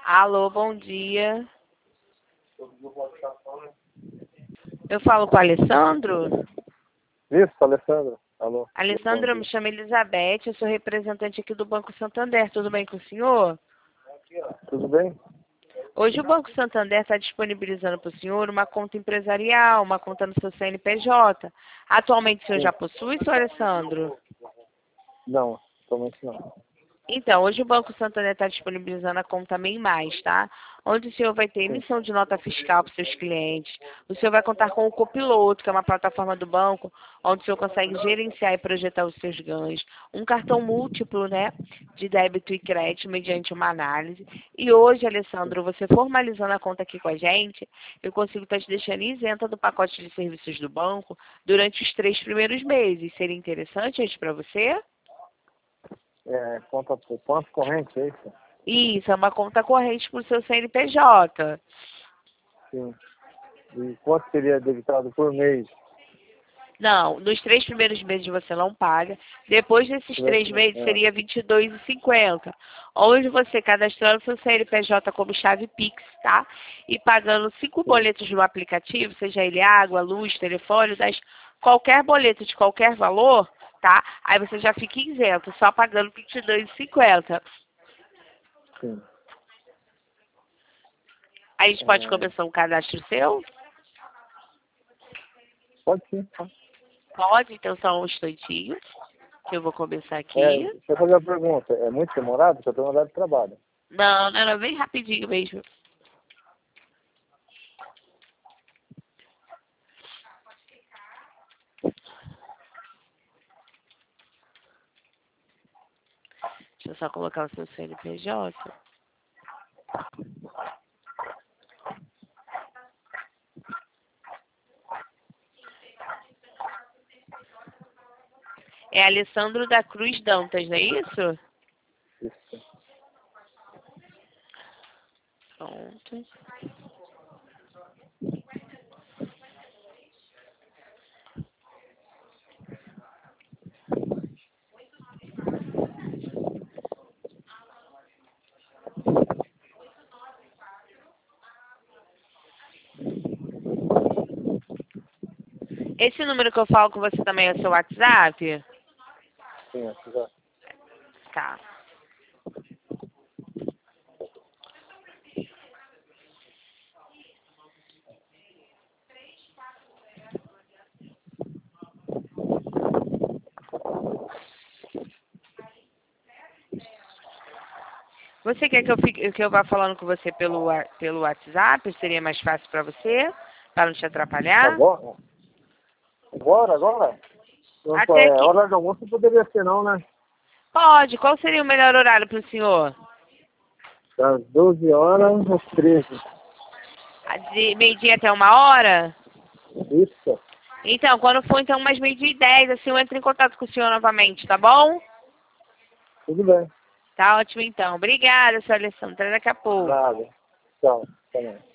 Alô, bom dia. Eu falo com o Alessandro? Isso, Alessandra. Alô. Alessandro, eu me chamo Elizabeth, eu sou representante aqui do Banco Santander. Tudo bem com o senhor? Tudo bem? Hoje o Banco Santander está disponibilizando para o senhor uma conta empresarial, uma conta no seu CNPJ. Atualmente o senhor Sim. já possui, senhor Alessandro? Não, atualmente não. Então, hoje o Banco Santander está disponibilizando a conta MEI Mais, tá? Onde o senhor vai ter Sim. emissão de nota fiscal para os seus clientes. O senhor vai contar com o Copiloto, que é uma plataforma do banco, onde o senhor consegue gerenciar e projetar os seus ganhos. Um cartão múltiplo, né, de débito e crédito, mediante uma análise. E hoje, Alessandro, você formalizando a conta aqui com a gente, eu consigo estar te deixando isenta do pacote de serviços do banco durante os 3 primeiros meses. Seria interessante isso para você? Conta poupança corrente, é isso? Isso, é uma conta corrente para o seu CNPJ. Sim. E quanto seria debitado por mês? Não, nos 3 primeiros meses você não paga. Depois desses 3 meses seria R$ 22,50. Onde você cadastrando seu CNPJ como chave Pix, tá? E pagando 5 boletos no aplicativo, seja ele água, luz, telefone, qualquer boleto de qualquer valor, tá? Aí você já fica isento, só pagando R$ 22,50. Sim. Aí a gente pode começar um cadastro seu? Pode sim. Pode, então só um instantinho, que eu vou começar aqui. Deixa eu fazer uma pergunta. É muito demorado? Porque eu tenho horário de trabalho. Não, era bem rapidinho mesmo. Deixa eu só colocar o seu CNPJ. É Alessandro da Cruz Dantas, não é isso? Isso. Pronto. Esse número que eu falo com você também é o seu WhatsApp? Sim, acho que já. Tá. Você quer que eu vá falando com você pelo WhatsApp? Seria mais fácil para você? Para não te atrapalhar? Agora? Agora? Não, Até que... hora do almoço não poderia ser não, né? Pode. Qual seria o melhor horário para o senhor? Das 12 horas às 13. De meio-dia até 1 hora? Isso. Então, quando for então umas 12h10, assim, eu entro em contato com o senhor novamente, tá bom? Tudo bem. Tá ótimo então. Obrigada, senhor Alessandro. Até daqui a pouco. Nada. Tchau. Até mais.